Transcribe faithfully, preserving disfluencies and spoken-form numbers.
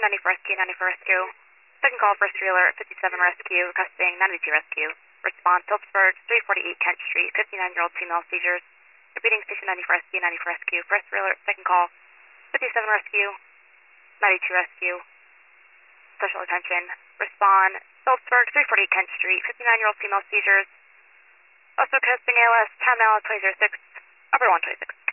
ninety-four Rescue, ninety-four Rescue. Second call, first trailer, fifty-seven Rescue, requesting ninety-two Rescue. Response, Phillipsburg, three forty-eight Kent Street, fifty-nine-year-old female seizures. Repeating station ninety-four Rescue, ninety-four Rescue. First trailer, second call, fifty-seven Rescue, ninety-two Rescue. Special attention. Respond, Phillipsburg, three forty-eight Kent Street, fifty-nine-year-old female seizures. Also requesting A L S, time now twenty oh six, upper one twenty-six.